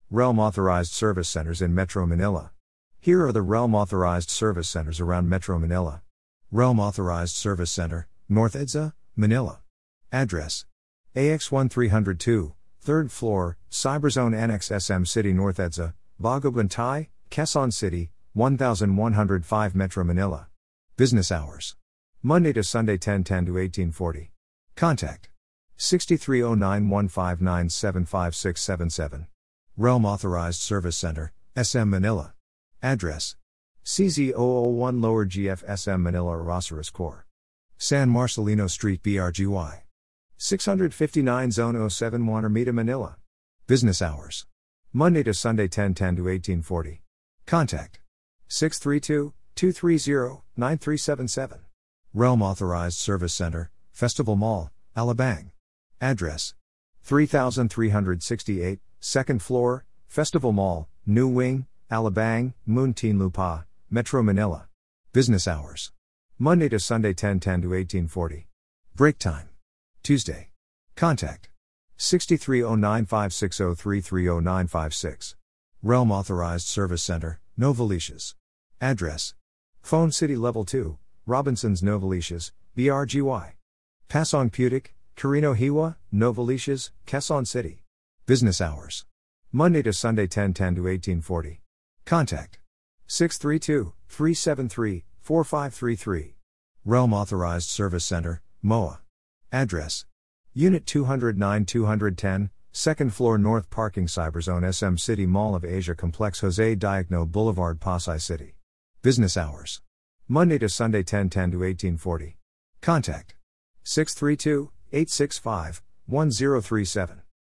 Realm Authorized Service Centers in Metro Manila. Here are the Realm Authorized Service Centers around Metro Manila. Realm Authorized Service Center, North EDSA, Manila. Address: AX1302, 3rd floor, Cyberzone Annex SM City North EDSA, Bagubantay, Quezon City, 1105 Metro Manila. Business hours: Monday to Sunday 10:10 to 18:40. Contact: 630915975677. Realm Authorized Service Center, SM Manila. Address: CZ001 Lower GF SM Manila Rosaris Core. San Marcelino Street BRGY. 659 Zone 07 Juan Ermita Manila. Business hours: Monday to Sunday 10:10 to 18:40. Contact: 632-230-9377. Realm Authorized Service Center, Festival Mall, Alabang. Address: 3368, 2nd floor, Festival Mall, New Wing, Alabang, Muntinlupa, Metro Manila. Business hours: Monday to Sunday 10:10 to 18:40. Break time: Tuesday. Contact: 63095603300956. Realm Authorized Service Center, Novaliches. Address: Phone City Level 2, Robinson's Novaliches, BRGY. Pasong Putic, Carino Hiwa, Novaliches, Quezon City. Business hours: Monday to Sunday 10:10 to 18:40. Contact: 632-373-4533. Realm Authorized Service Center, MOA. Address: Unit 209-210, 2nd floor North Parking Cyberzone SM City Mall of Asia Complex Jose Diokno Boulevard Pasay City. Business hours: Monday to Sunday 10:10 to 18:40. Contact: 632-865-1037.